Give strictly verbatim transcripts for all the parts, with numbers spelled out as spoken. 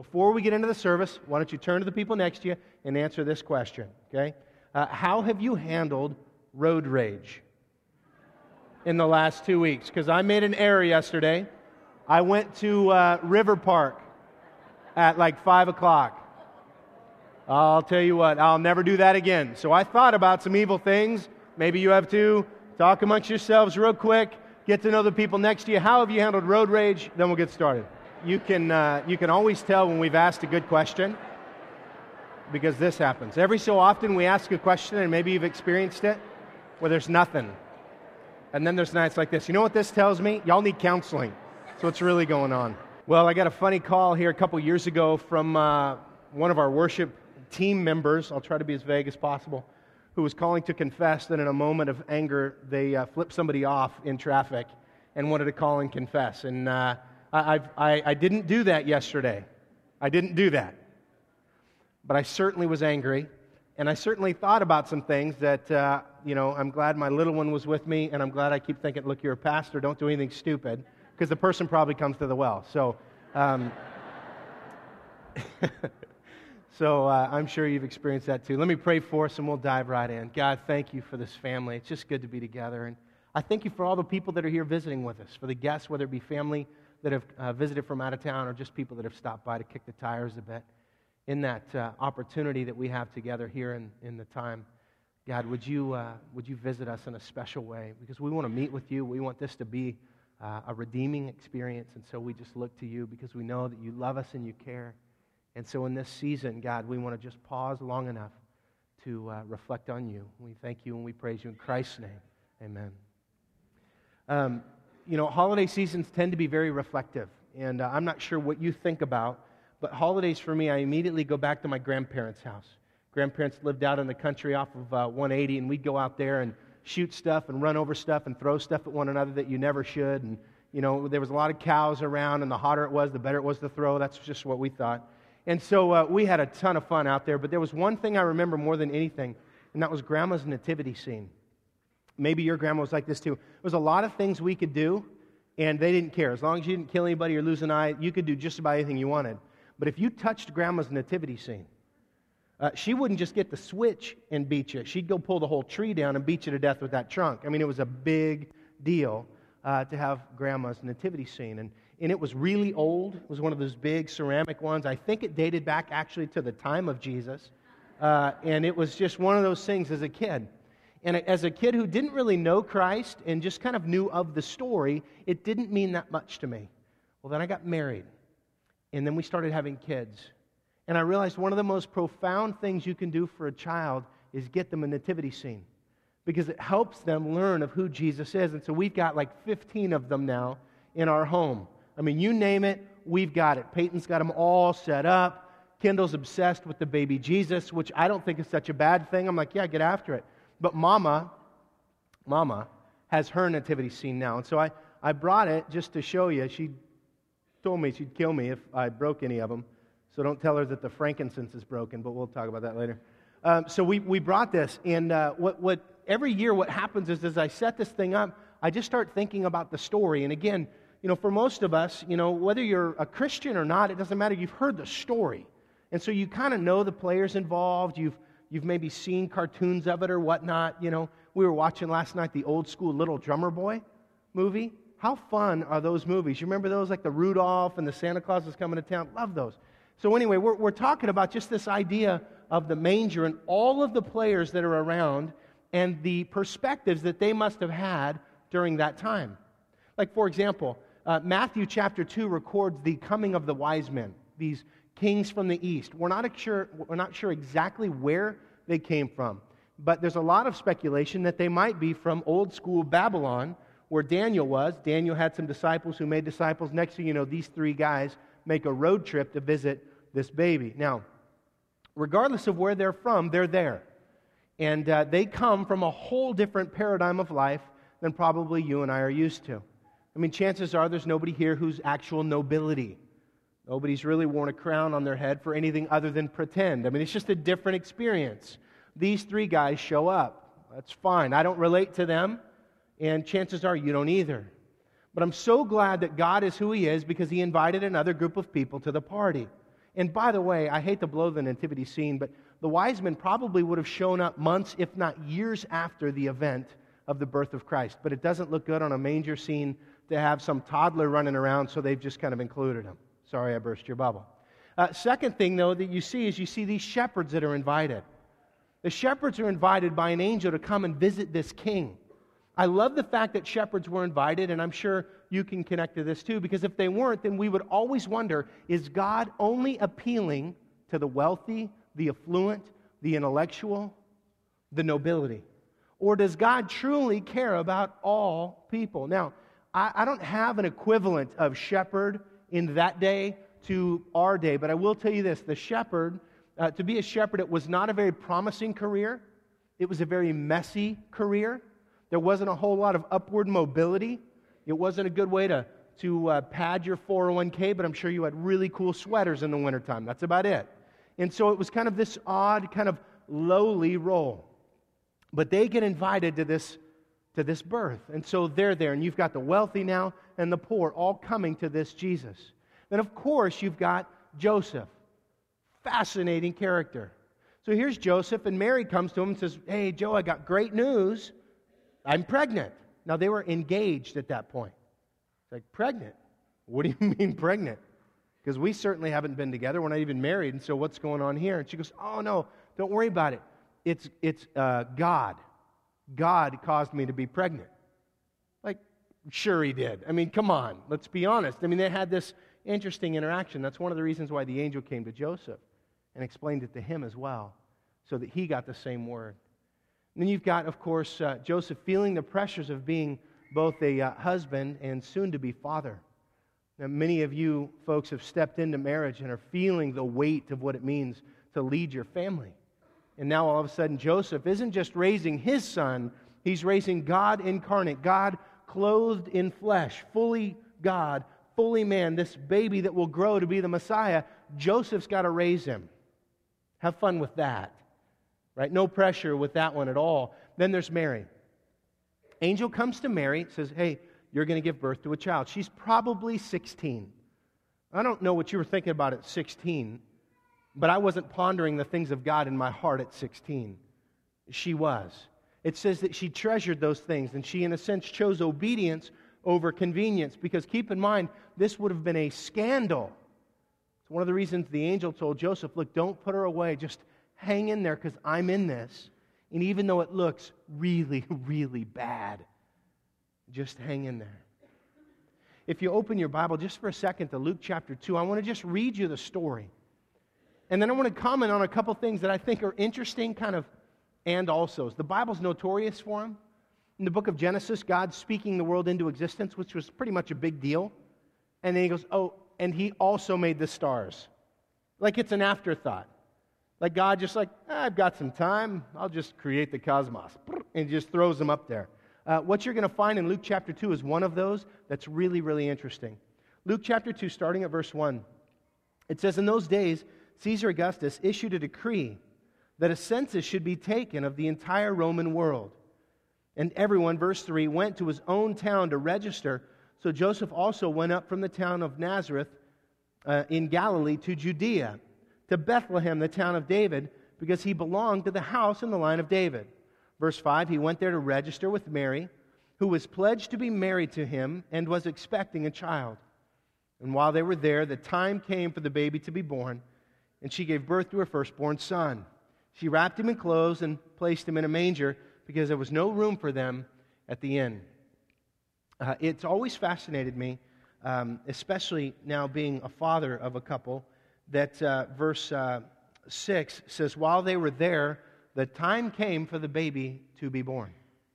before we get into the service, why don't you turn to the people next to you and answer this question, okay? Uh, how have you handled road rage in the last two weeks? Because I made an error yesterday. I went to uh, River Park at like five o'clock. I'll tell you what, I'll never do that again. So I thought about some evil things. Maybe you have too. Talk amongst yourselves real quick. Get to know the people next to you. How have you handled road rage? Then we'll get started. You can uh, you can always tell when we've asked a good question because this happens. Every so often we ask a question, and maybe you've experienced it, where there's nothing. And then there's nights like this. You know what this tells me? Y'all need counseling. So what's really going on? Well, I got a funny call here a couple years ago from uh, one of our worship team members. I'll try to be as vague as possible. Who was calling to confess that in a moment of anger, they uh, flipped somebody off in traffic and wanted to call and confess. And uh, I, I've, I, I didn't do that yesterday. I didn't do that. But I certainly was angry, and I certainly thought about some things that, uh, you know, I'm glad my little one was with me, and I'm glad I keep thinking, look, you're a pastor, don't do anything stupid, because the person probably comes to the well. So, um, So uh, I'm sure you've experienced that too. Let me pray for us and we'll dive right in. God, thank you for this family. It's just good to be together. And I thank you for all the people that are here visiting with us, for the guests, whether it be family that have uh, visited from out of town or just people that have stopped by to kick the tires a bit. In that uh, opportunity that we have together here in, in the time, God, would you, uh, would you visit us in a special way? Because we want to meet with you. We want this to be uh, a redeeming experience. And so we just look to you because we know that you love us and you care. And so in this season, God, we want to just pause long enough to uh, reflect on you. We thank you and we praise you in Christ's name. Amen. Um, you know, holiday seasons tend to be very reflective. And uh, I'm not sure what you think about, but holidays for me, I immediately go back to my grandparents' house. Grandparents lived out in the country off of uh, one eighty, and we'd go out there and shoot stuff and run over stuff and throw stuff at one another that you never should. And, you know, there was a lot of cows around, and the hotter it was, the better it was to throw. That's just what we thought. And so uh, we had a ton of fun out there, but there was one thing I remember more than anything, and that was Grandma's nativity scene. Maybe your grandma was like this too. There was a lot of things we could do, and they didn't care. As long as you didn't kill anybody or lose an eye, you could do just about anything you wanted. But if you touched Grandma's nativity scene, uh, she wouldn't just get the switch and beat you. She'd go pull the whole tree down and beat you to death with that trunk. I mean, it was a big deal uh, to have Grandma's nativity scene. And And it was really old. It was one of those big ceramic ones. I think it dated back actually to the time of Jesus. Uh, and it was just one of those things as a kid. And as a kid who didn't really know Christ and just kind of knew of the story, it didn't mean that much to me. Well, then I got married. And then we started having kids. And I realized one of the most profound things you can do for a child is get them a nativity scene. Because it helps them learn of who Jesus is. And so we've got like fifteen of them now in our home. I mean, you name it, we've got it. Peyton's got them all set up. Kendall's obsessed with the baby Jesus, which I don't think is such a bad thing. I'm like, yeah, get after it. But Mama, Mama has her nativity scene now. And so I, I brought it just to show you. She told me she'd kill me if I broke any of them. So don't tell her that the frankincense is broken, but we'll talk about that later. Um, so we, we brought this, and uh, what, what every year what happens is as I set this thing up, I just start thinking about the story. And again, you know, for most of us, you know, whether you're a Christian or not, it doesn't matter. You've heard the story. And so you kind of know the players involved. You've you've maybe seen cartoons of it or whatnot. You know, we were watching last night the old school Little Drummer Boy movie. How fun are those movies? You remember those, like the Rudolph and the Santa Claus is coming to town? Love those. So anyway, we're we're talking about just this idea of the manger and all of the players that are around and the perspectives that they must have had during that time. Like, for example, Uh, Matthew chapter two records the coming of the wise men, these kings from the east. We're not sure, we're not sure exactly where they came from, but there's a lot of speculation that they might be from old school Babylon, where Daniel was. Daniel had some disciples who made disciples. Next thing you know, these three guys make a road trip to visit this baby. Now, regardless of where they're from, they're there. And uh, they come from a whole different paradigm of life than probably you and I are used to. I mean, chances are there's nobody here who's actual nobility. Nobody's really worn a crown on their head for anything other than pretend. I mean, it's just a different experience. These three guys show up. That's fine. I don't relate to them, and chances are you don't either. But I'm so glad that God is who He is because He invited another group of people to the party. And by the way, I hate to blow the nativity scene, but the wise men probably would have shown up months, if not years after the event of the birth of Christ. But it doesn't look good on a manger scene to have some toddler running around, so they've just kind of included him. Sorry, I burst your bubble. Uh, second thing, though, that you see is you see these shepherds that are invited. The shepherds are invited by an angel to come and visit this king. I love the fact that shepherds were invited, and I'm sure you can connect to this too, because if they weren't, then we would always wonder, is God only appealing to the wealthy, the affluent, the intellectual, the nobility? Or does God truly care about all people? Now, I, I don't have an equivalent of shepherd in that day to our day, but I will tell you this, the shepherd, uh, to be a shepherd, it was not a very promising career. It was a very messy career. There wasn't a whole lot of upward mobility. It wasn't a good way to, to uh, pad your four oh one k, but I'm sure you had really cool sweaters in the wintertime. That's about it. And so it was kind of this odd, kind of lowly role. But they get invited to this, to this birth. And so they're there, and you've got the wealthy now and the poor all coming to this Jesus. Then, of course, you've got Joseph. Fascinating character. So here's Joseph, and Mary comes to him and says, hey, Joe, I got great news. I'm pregnant. Now, they were engaged at that point. It's like, pregnant? What do you mean pregnant? Because we certainly haven't been together. We're not even married, and so what's going on here? And she goes, oh, no, don't worry about it. It's, it's uh, God. God caused me to be pregnant. Like, sure he did. I mean, come on. Let's be honest. I mean, they had this interesting interaction. That's one of the reasons why the angel came to Joseph and explained it to him as well, so that he got the same word. And then you've got, of course, uh, Joseph feeling the pressures of being both a uh, husband and soon-to-be father. Now, many of you folks have stepped into marriage and are feeling the weight of what it means to lead your family. And now all of a sudden, Joseph isn't just raising his son, he's raising God incarnate, God clothed in flesh, fully God, fully man, this baby that will grow to be the Messiah. Joseph's got to raise him. Have fun with that. Right? No pressure with that one at all. Then there's Mary. Angel comes to Mary, says, hey, you're going to give birth to a child. She's probably sixteen. I don't know what you were thinking about at sixteen, but I wasn't pondering the things of God in my heart at sixteen. She was. It says that she treasured those things, and she, in a sense, chose obedience over convenience, because keep in mind, this would have been a scandal. It's one of the reasons the angel told Joseph, look, don't put her away, just hang in there because I'm in this. And even though it looks really, really bad, just hang in there. If you open your Bible just for a second to Luke chapter two, I want to just read you the story. And then I want to comment on a couple things that I think are interesting, kind of, and alsos. The Bible's notorious for them. In the book of Genesis, God speaking the world into existence, which was pretty much a big deal. And then he goes, oh, and he also made the stars. Like it's an afterthought. Like God just like, ah, I've got some time, I'll just create the cosmos. And just throws them up there. Uh, what you're going to find in Luke chapter two is one of those that's really, really interesting. Luke chapter two, starting at verse one. It says, in those days, Caesar Augustus issued a decree that a census should be taken of the entire Roman world. And everyone, verse three, went to his own town to register. So Joseph also went up from the town of Nazareth uh, in Galilee to Judea, to Bethlehem, the town of David, because he belonged to the house in the line of David. Verse five, he went there to register with Mary, who was pledged to be married to him and was expecting a child. And while they were there, the time came for the baby to be born, and she gave birth to her firstborn son. She wrapped him in clothes and placed him in a manger because there was no room for them at the inn. Uh, it's always fascinated me, um, especially now being a father of a couple, that uh, verse uh, six says, while they were there, the time came for the baby to be born.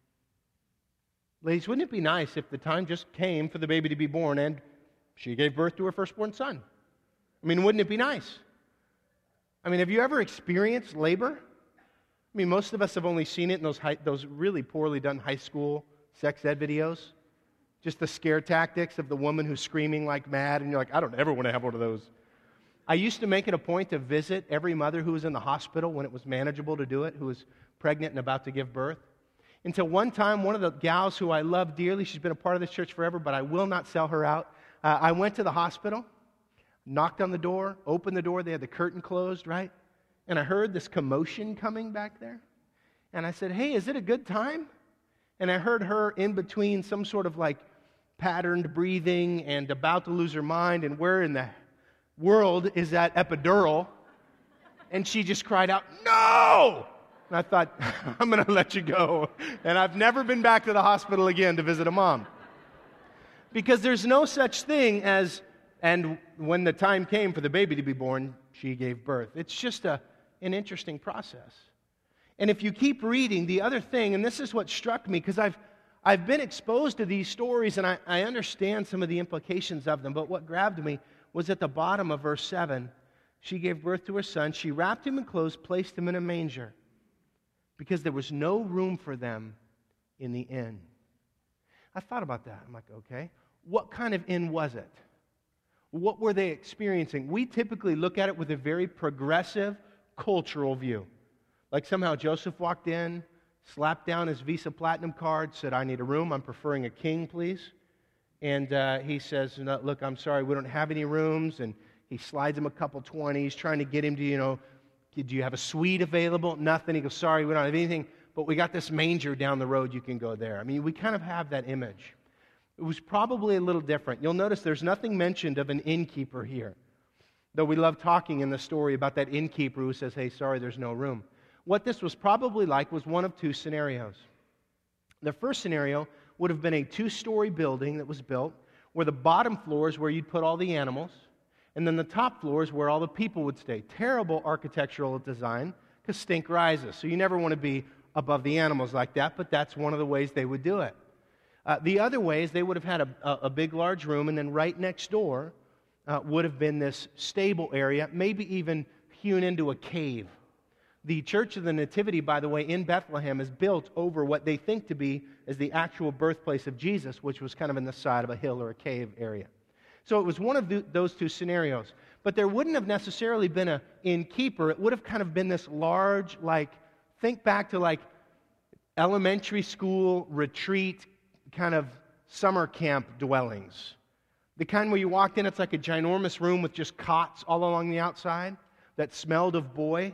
Ladies, wouldn't it be nice if the time just came for the baby to be born and she gave birth to her firstborn son? I mean, wouldn't it be nice? I mean, have you ever experienced labor? I mean, most of us have only seen it in those high, those really poorly done high school sex ed videos. Just the scare tactics of the woman who's screaming like mad, and you're like, I don't ever want to have one of those. I used to make it a point to visit every mother who was in the hospital when it was manageable to do it, who was pregnant and about to give birth. Until one time, one of the gals who I love dearly, she's been a part of this church forever, but I will not sell her out. Uh, I went to the hospital. knocked on the door, opened the door, they had the curtain closed, right? And I heard this commotion coming back there. And I said, hey, is it a good time? And I heard her in between some sort of like patterned breathing and about to lose her mind, and where in the world is that epidural? And she just cried out, no! And I thought, I'm going to let you go. And I've never been back to the hospital again to visit a mom. Because there's no such thing as, and when the time came for the baby to be born, she gave birth. It's just a, an interesting process. And if you keep reading, the other thing, and this is what struck me, because I've, I've been exposed to these stories, and I, I understand some of the implications of them, but what grabbed me was at the bottom of verse seven. She gave birth to her son. She wrapped him in clothes, placed him in a manger, because there was no room for them in the inn. I thought about that. I'm like, okay, what kind of inn was it? What were they experiencing? We typically look at it with a very progressive cultural view. Like somehow Joseph walked in, slapped down his Visa Platinum card, said, I need a room. I'm preferring a king, please. And uh, he says, no, look, I'm sorry, we don't have any rooms. And he slides him a couple twenties, trying to get him to, you know, do you have a suite available? Nothing. He goes, sorry, we don't have anything, but we got this manger down the road. You can go there. I mean, we kind of have that image. It was probably a little different. You'll notice there's nothing mentioned of an innkeeper here, though we love talking in the story about that innkeeper who says, hey, sorry, there's no room. What this was probably like was one of two scenarios. The first scenario would have been a two-story building that was built where the bottom floor is where you'd put all the animals, and then the top floor is where all the people would stay. Terrible architectural design, because stink rises. So you never want to be above the animals like that, but that's one of the ways they would do it. Uh, the other way is they would have had a, a, a big, large room, and then right next door uh, would have been this stable area, maybe even hewn into a cave. The Church of the Nativity, by the way, in Bethlehem is built over what they think to be as the actual birthplace of Jesus, which was kind of in the side of a hill or a cave area. So it was one of the, those two scenarios. But there wouldn't have necessarily been an innkeeper. It would have kind of been this large, like, think back to like elementary school retreat kind of summer camp dwellings. The kind where you walked in, it's like a ginormous room with just cots all along the outside that smelled of boy,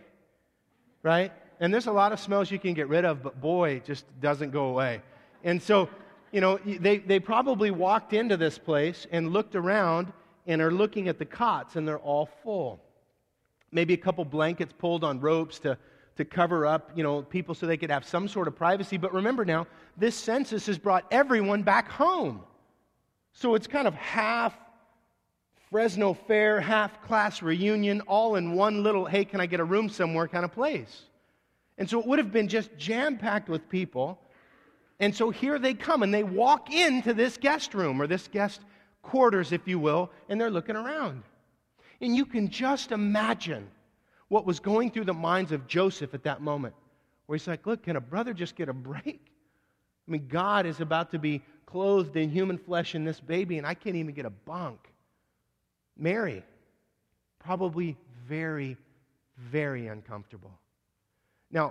right? And there's a lot of smells you can get rid of, but boy just doesn't go away. And so, you know, they, they probably walked into this place and looked around and are looking at the cots, and they're all full. Maybe a couple blankets pulled on ropes to, to cover up, you know, people so they could have some sort of privacy. But remember now, this census has brought everyone back home. So it's kind of half Fresno Fair, half class reunion, all in one little, hey, can I get a room somewhere kind of place. And so it would have been just jam-packed with people. And so here they come, and they walk into this guest room, or this guest quarters, if you will, and they're looking around. And you can just imagine what was going through the minds of Joseph at that moment, where he's like, look, can a brother just get a break? I mean, God is about to be clothed in human flesh in this baby, and I can't even get a bunk. Mary, probably very, very uncomfortable. Now,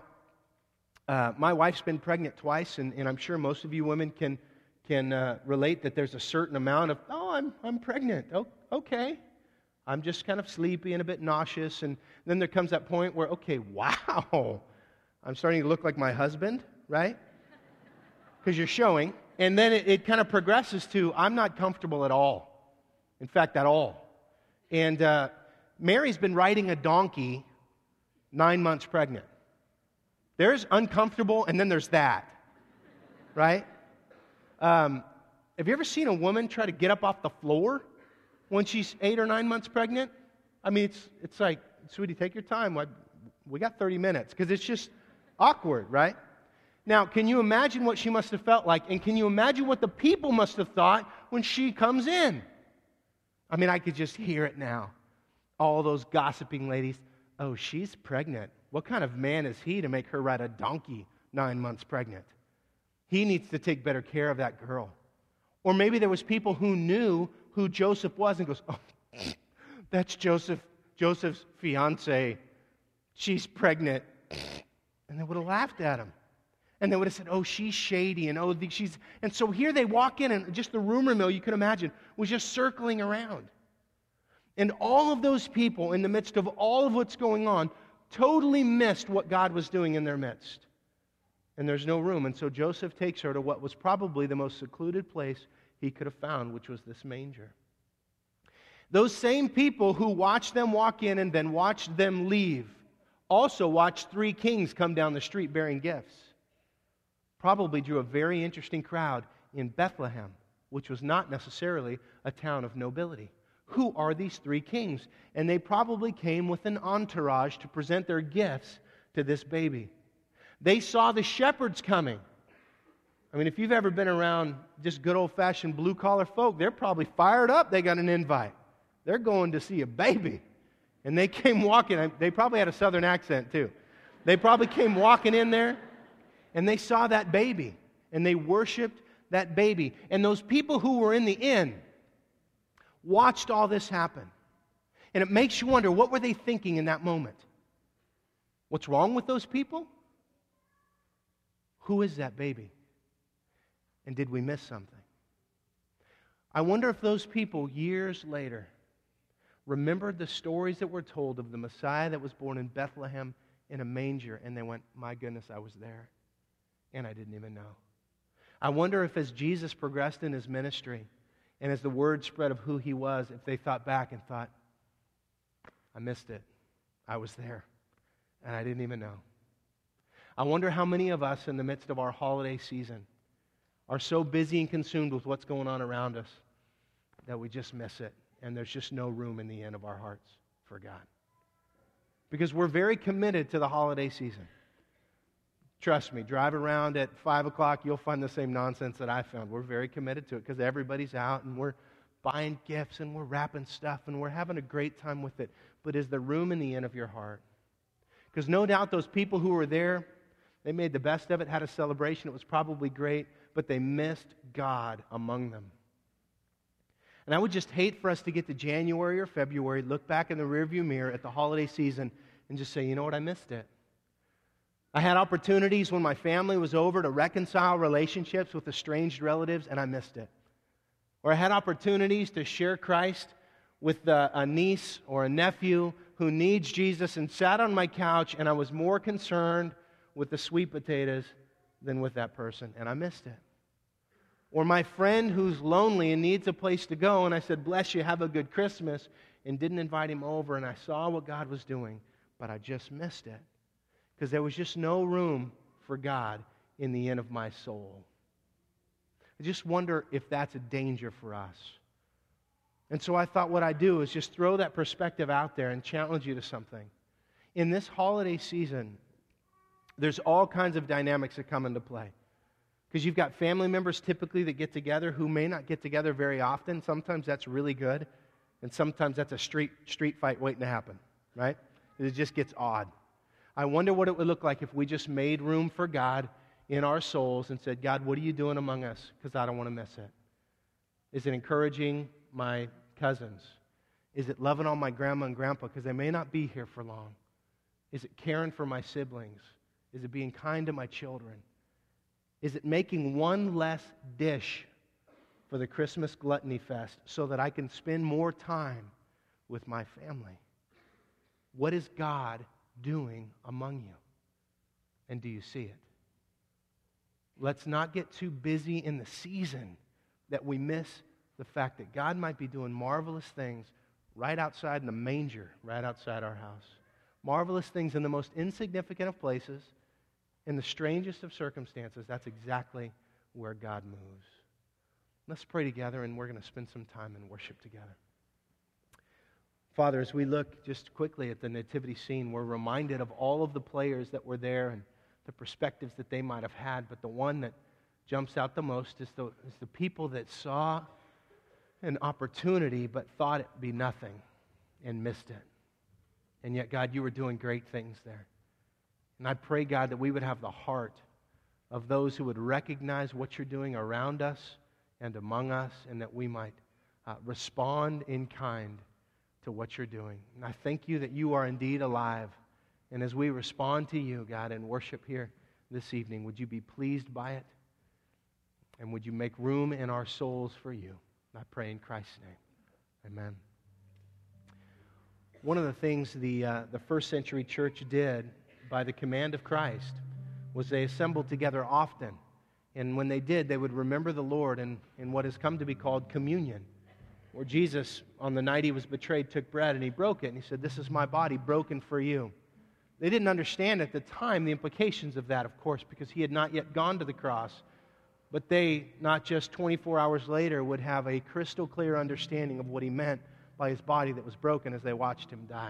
uh, my wife's been pregnant twice, and, and I'm sure most of you women can can uh, relate that there's a certain amount of, oh, I'm I'm pregnant. Oh, okay. I'm just kind of sleepy and a bit nauseous. And then there comes that point where, okay, wow, I'm starting to look like my husband, right? Because you're showing. And then it, it kind of progresses to, I'm not comfortable at all. In fact, at all. And uh, Mary's been riding a donkey nine months pregnant. There's uncomfortable, and then there's that, right? Um, have you ever seen a woman try to get up off the floor when she's eight or nine months pregnant? I mean, it's it's like, sweetie, take your time. We got thirty minutes, because it's just awkward, right? Now, can you imagine what she must have felt like? And can you imagine what the people must have thought when she comes in? I mean, I could just hear it now. All those gossiping ladies. Oh, she's pregnant. What kind of man is he to make her ride a donkey nine months pregnant? He needs to take better care of that girl. Or maybe there was people who knew who Joseph was and goes, oh, that's Joseph, Joseph's fiance. She's pregnant. And they would have laughed at him. And they would have said, oh, she's shady, and oh, she's... And so here they walk in, and just the rumor mill, you can imagine, was just circling around. And all of those people, in the midst of all of what's going on, totally missed what God was doing in their midst. And there's no room. And so Joseph takes her to what was probably the most secluded place he could have found, which was this manger. Those same people who watched them walk in and then watched them leave also watched three kings come down the street bearing gifts. Probably drew a very interesting crowd in Bethlehem, which was not necessarily a town of nobility. Who are these three kings? And they probably came with an entourage to present their gifts to this baby. They saw the shepherds coming. I mean, if you've ever been around just good old-fashioned blue-collar folk, they're probably fired up they got an invite. They're going to see a baby. And they came walking. They probably had a southern accent, too. They probably came walking in there, and they saw that baby, and they worshiped that baby. And those people who were in the inn watched all this happen. And it makes you wonder, what were they thinking in that moment? What's wrong with those people? Who is that baby? And did we miss something? I wonder if those people, years later, remembered the stories that were told of the Messiah that was born in Bethlehem in a manger, and they went, my goodness, I was there, and I didn't even know. I wonder if as Jesus progressed in his ministry, and as the word spread of who he was, if they thought back and thought, I missed it. I was there, and I didn't even know. I wonder how many of us in the midst of our holiday season are so busy and consumed with what's going on around us that we just miss it, and there's just no room in the inn of our hearts for God. Because we're very committed to the holiday season. Trust me, drive around at five o'clock, you'll find the same nonsense that I found. We're very committed to it because everybody's out and we're buying gifts and we're wrapping stuff and we're having a great time with it. But is there room in the inn of your heart? Because no doubt those people who were there, they made the best of it, had a celebration. It was probably great, but they missed God among them. And I would just hate for us to get to January or February, look back in the rearview mirror at the holiday season and just say, you know what, I missed it. I had opportunities when my family was over to reconcile relationships with estranged relatives, and I missed it. Or I had opportunities to share Christ with a, a niece or a nephew who needs Jesus and sat on my couch, and I was more concerned with the sweet potatoes than with that person, and I missed it. Or my friend who's lonely and needs a place to go, and I said, bless you, have a good Christmas, and didn't invite him over, and I saw what God was doing, but I just missed it. Because there was just no room for God in the inn of my soul. I just wonder if that's a danger for us. And so I thought what I'd do is just throw that perspective out there and challenge you to something. In this holiday season, there's all kinds of dynamics that come into play. Because you've got family members typically that get together who may not get together very often. Sometimes that's really good. And sometimes that's a street street fight waiting to happen, right? It just gets odd. I wonder what it would look like if we just made room for God in our souls and said, God, what are you doing among us? Because I don't want to miss it. Is it encouraging my cousins? Is it loving on my grandma and grandpa because they may not be here for long? Is it caring for my siblings? Is it being kind to my children? Is it making one less dish for the Christmas Gluttony Fest so that I can spend more time with my family? What is God doing among you? And do you see it? Let's not get too busy in the season that we miss the fact that God might be doing marvelous things right outside in the manger, right outside our house. Marvelous things in the most insignificant of places, in the strangest of circumstances. That's exactly where God moves. Let's pray together, and we're going to spend some time in worship together. Father, as we look just quickly at the nativity scene, we're reminded of all of the players that were there and the perspectives that they might have had, but the one that jumps out the most is the, is the people that saw an opportunity but thought it'd be nothing and missed it. And yet, God, you were doing great things there. And I pray, God, that we would have the heart of those who would recognize what you're doing around us and among us, and that we might uh, respond in kind to what you're doing. And I thank you that you are indeed alive. And as we respond to you, God, in worship here this evening, would you be pleased by it? And would you make room in our souls for you? I pray in Christ's name. Amen. One of the things the, uh, the first century church did by the command of Christ was they assembled together often. And when they did, they would remember the Lord in, in what has come to be called communion, where Jesus, on the night he was betrayed, took bread and he broke it. And he said, "This is my body broken for you." They didn't understand at the time the implications of that, of course, because he had not yet gone to the cross. But they, not just twenty-four hours later, would have a crystal clear understanding of what he meant by his body that was broken as they watched him die.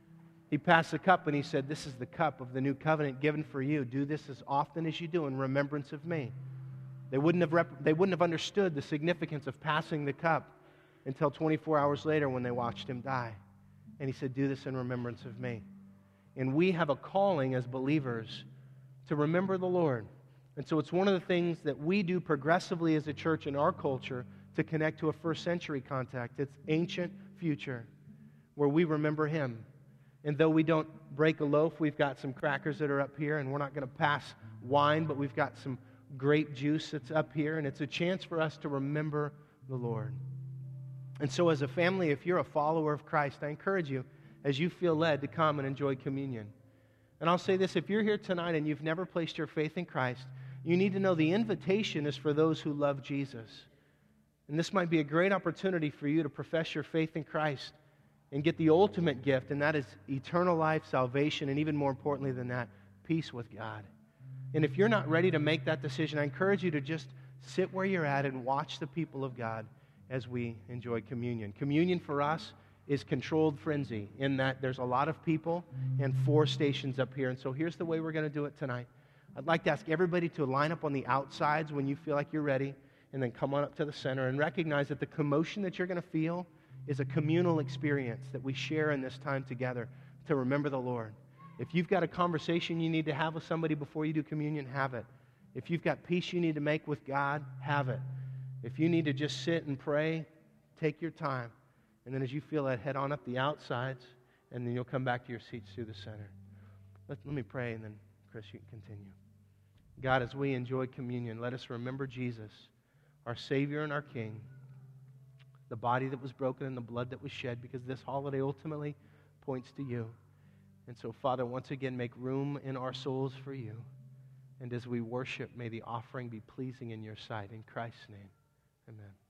He passed the cup and he said, "This is the cup of the new covenant given for you. Do this as often as you do in remembrance of me." They wouldn't have rep- they wouldn't have understood the significance of passing the cup until twenty-four hours later when they watched him die. And he said, "Do this in remembrance of me." And we have a calling as believers to remember the Lord. And so it's one of the things that we do progressively as a church in our culture to connect to a first century contact. It's ancient future, where we remember him. And though we don't break a loaf, we've got some crackers that are up here, and we're not going to pass wine, but we've got some grape juice that's up here, and it's a chance for us to remember the Lord. And so as a family, if you're a follower of Christ, I encourage you, as you feel led, to come and enjoy communion. And I'll say this, if you're here tonight and you've never placed your faith in Christ, you need to know the invitation is for those who love Jesus. And this might be a great opportunity for you to profess your faith in Christ and get the ultimate gift, and that is eternal life, salvation, and even more importantly than that, peace with God. And if you're not ready to make that decision, I encourage you to just sit where you're at and watch the people of God as we enjoy communion. Communion for us is controlled frenzy, in that there's a lot of people and four stations up here. And so here's the way we're going to do it tonight. I'd like to ask everybody to line up on the outsides when you feel like you're ready, and then come on up to the center and recognize that the commotion that you're going to feel is a communal experience that we share in this time together to remember the Lord. If you've got a conversation you need to have with somebody before you do communion, have it. If you've got peace you need to make with God, have it. If you need to just sit and pray, take your time. And then as you feel that, head on up the outsides, and then you'll come back to your seats through the center. Let, let me pray, and then, Chris, you can continue. God, as we enjoy communion, let us remember Jesus, our Savior and our King, the body that was broken and the blood that was shed, because this holiday ultimately points to you. And so, Father, once again, make room in our souls for you. And as we worship, may the offering be pleasing in your sight. In Christ's name, amen.